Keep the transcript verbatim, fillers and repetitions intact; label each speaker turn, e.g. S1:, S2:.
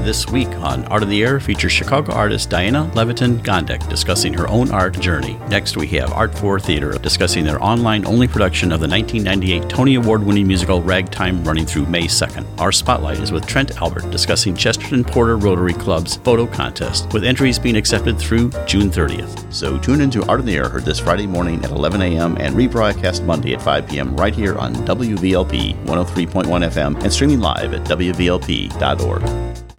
S1: this week on Art of the Air features Chicago artist Diana Levitin Gondek discussing her own art journey. Next, we have Art for Theater discussing their online-only production of the nineteen ninety-eight Tony Award-winning musical Ragtime, running through May second. Our spotlight is with Trent Albert discussing Chesterton Porter Rotary Club's photo contest, with entries being accepted through June thirtieth.
S2: So tune into Art of the Air, heard this Friday morning at eleven a.m. and rebroadcast Monday at five p.m. right here on W V L P one oh three point one F M and streaming live at W V L P dot org.